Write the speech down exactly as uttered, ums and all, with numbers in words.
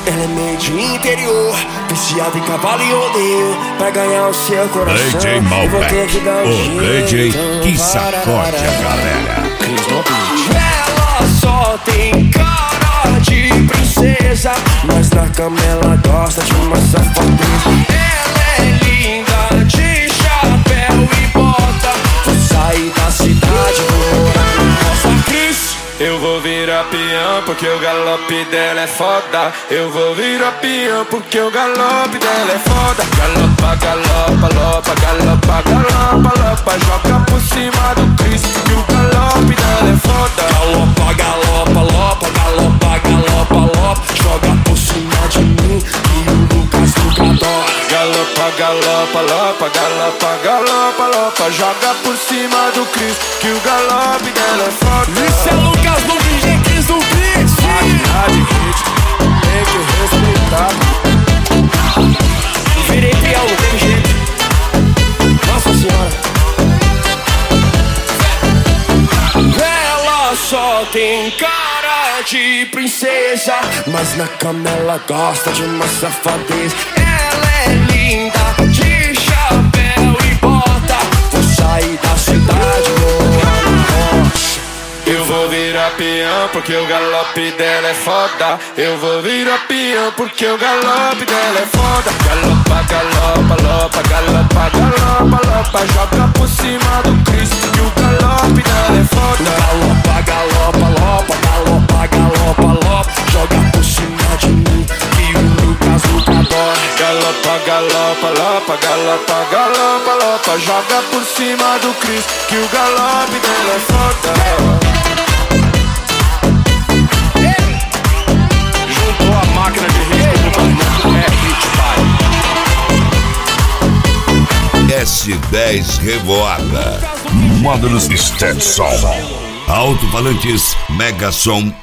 Ela é meio de interior, viciada em cavalo e rodeio. Pra ganhar o seu coração, D J Malbec, o D J que sacode a galera. Ela só tem cara de princesa, mas na cama ela gosta de uma safadeza. Ela é linda de chapéu e bota. Vou sair da cidade, vou morar na Nossa Cris. Eu vou virar peão porque o galope dela é foda. Eu vou virar peão porque o galope dela é foda. Galopa, galopa, lopa, galopa, galopa, lopa. Joga por cima do Cristo que o galope dela é foda. Galopa, galopa, lopa, galopa, galopa, lopa. Joga por cima de mim que o Lucas nunca adora. Galopa, galopa, lopa, galopa, galopa, lopa. Joga por cima do Cristo que o galope dela é foda. Isso é Lucas no D J Cris do Beat. Máquina de hit, tem que respeitar. Virei peão, não tem jeito. Nossa senhora. Ela só tem cara de princesa, mas na cama ela gosta de uma safadeza. Ela é linda de chapéu e bota. Vou sair da cidade, vou morar na roça. Eu vou virar peão porque o galope dela é foda. Eu vou virar peão porque o galope dela é foda. Galopa, galopa, lopa, galopa, galopa, lopa. Joga por cima do Cristo que o galope dela é foda. Galopa, galopa, lopa, galopa, galopa, lopa. Joga por cima de mim que o Lucas nunca adora. Galopa, galopa, lopa, galopa, galopa, lopa. Joga por cima do Cristo que o galope dela é foda. Juntou a máquina de ritmo, é hit, pai. S dez Revoada. Módulos Stetson. Alto-falantes Megasom